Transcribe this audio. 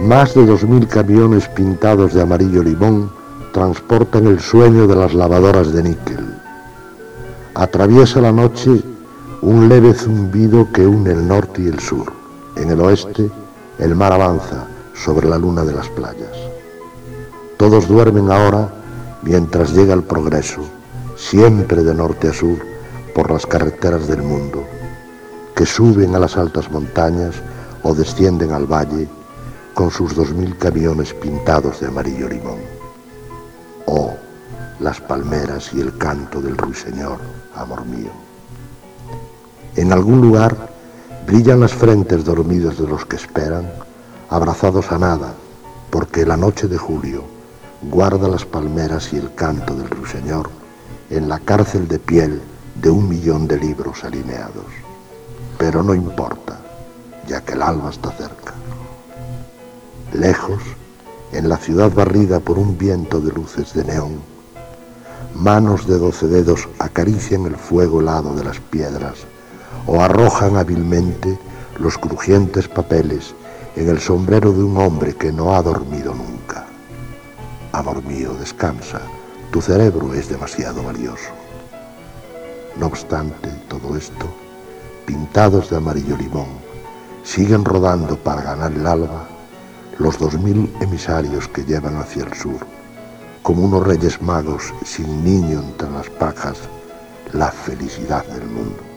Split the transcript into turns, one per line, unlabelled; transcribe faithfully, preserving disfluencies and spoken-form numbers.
Más de dos mil camiones pintados de amarillo limón transportan el sueño de las lavadoras de níquel. Atraviesa la noche un leve zumbido que une el norte y el sur. En el oeste, el mar avanza sobre la luna de las playas. Todos duermen ahora mientras llega el progreso, siempre de norte a sur, por las carreteras del mundo, que suben a las altas montañas o descienden al valle con sus dos mil camiones pintados de amarillo limón. Oh, las palmeras y el canto del ruiseñor, amor mío. En algún lugar brillan las frentes dormidas de los que esperan, abrazados a nada, porque la noche de julio guarda las palmeras y el canto del ruiseñor en la cárcel de piel de un millón de libros alineados. Pero no importa, ya que el alba está cerca. Lejos, en la ciudad barrida por un viento de luces de neón, manos de doce dedos acarician el fuego helado de las piedras o arrojan hábilmente los crujientes papeles en el sombrero de un hombre que no ha dormido nunca. Amor mío, descansa, tu cerebro es demasiado valioso. No obstante todo esto, pintados de amarillo limón, siguen rodando para ganar el alba los dos mil emisarios que llevan hacia el sur, como unos reyes magos sin niño entre las pajas, la felicidad del mundo.